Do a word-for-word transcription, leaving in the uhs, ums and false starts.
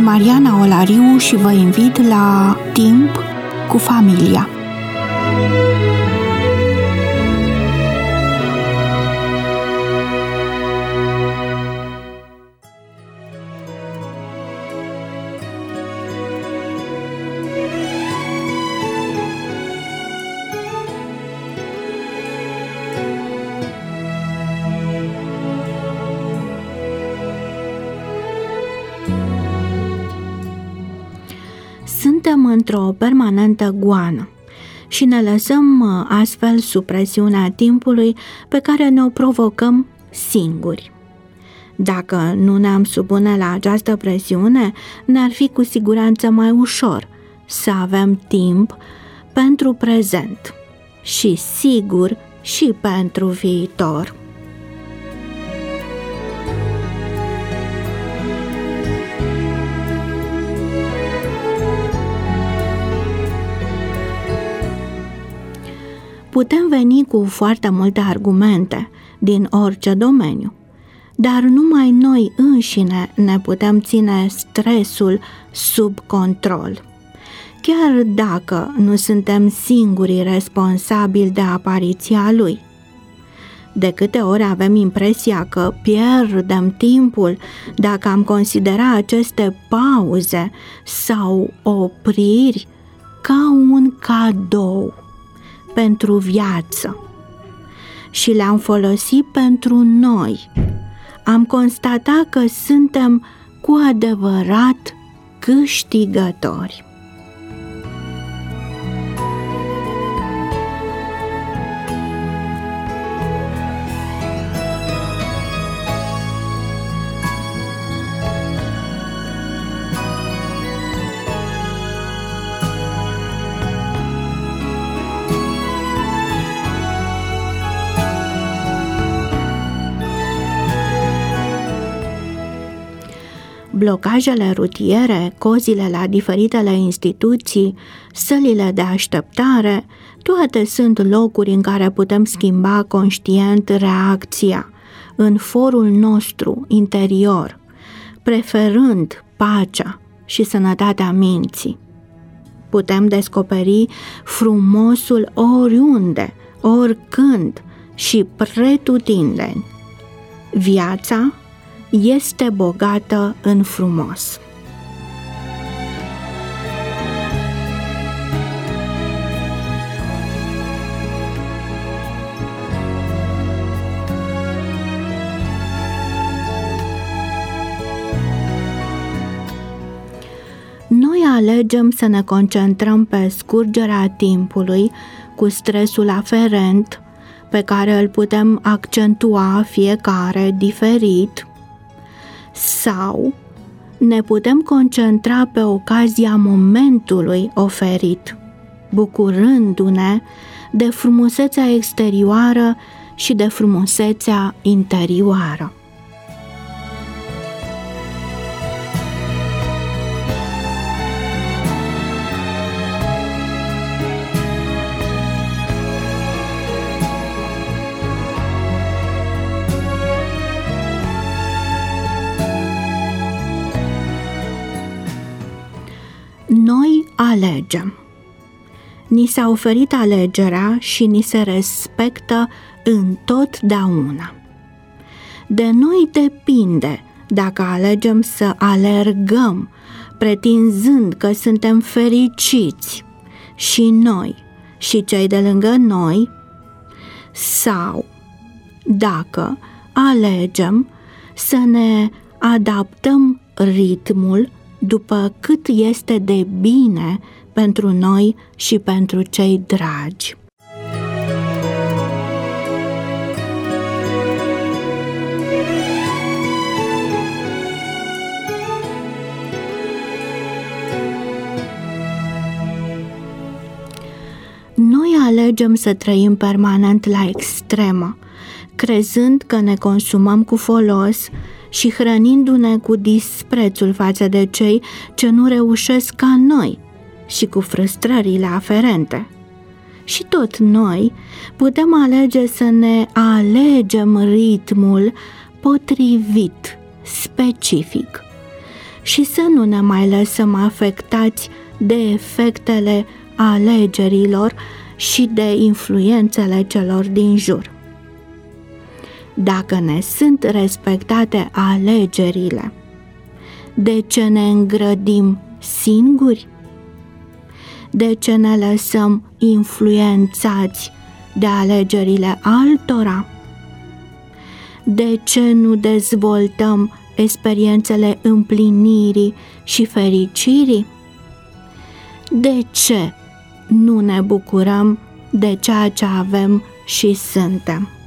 Sunt Mariana Olariu și vă invit la Timp cu familia. Suntem într-o permanentă goană și ne lăsăm astfel sub presiunea timpului pe care ne-o provocăm singuri. Dacă nu ne-am supune la această presiune, ne-ar fi cu siguranță mai ușor să avem timp pentru prezent și, sigur, și pentru viitor. Putem veni cu foarte multe argumente din orice domeniu, dar numai noi înșine ne putem ține stresul sub control, chiar dacă nu suntem singurii responsabili de apariția lui. De câte ori avem impresia că pierdem timpul dacă am considera aceste pauze sau opriri ca un cadou pentru viață și le-am folosit pentru noi, am constatat că suntem cu adevărat câștigători. Blocajele rutiere, cozile la diferitele instituții, sălile de așteptare, toate sunt locuri în care putem schimba conștient reacția în forul nostru interior, preferând pacea și sănătatea minții. Putem descoperi frumosul oriunde, oricând și pretutindeni. Viața este bogată în frumos. Noi alegem să ne concentrăm pe scurgerea timpului cu stresul aferent, pe care îl putem accentua fiecare diferit, sau ne putem concentra pe ocazia momentului oferit, bucurându-ne de frumusețea exterioară și de frumusețea interioară. Noi alegem. Ni s-a oferit alegerea și ni se respectă întotdeauna. De noi depinde dacă alegem să alergăm, pretinzând că suntem fericiți, și noi și cei de lângă noi, sau dacă alegem să ne adaptăm ritmul după cât este de bine pentru noi și pentru cei dragi. Noi alegem să trăim permanent la extremă, crezând că ne consumăm cu folos și hrănindu-ne cu disprețul față de cei ce nu reușesc ca noi și cu frustrările aferente. Și tot noi putem alege să ne alegem ritmul potrivit, specific, și să nu ne mai lăsăm afectați de efectele alegerilor și de influențele celor din jur. Dacă ne sunt respectate alegerile, de ce ne îngrădim singuri? De ce ne lăsăm influențați de alegerile altora? De ce nu dezvoltăm experiențele împlinirii și fericirii? De ce nu ne bucurăm de ceea ce avem și suntem?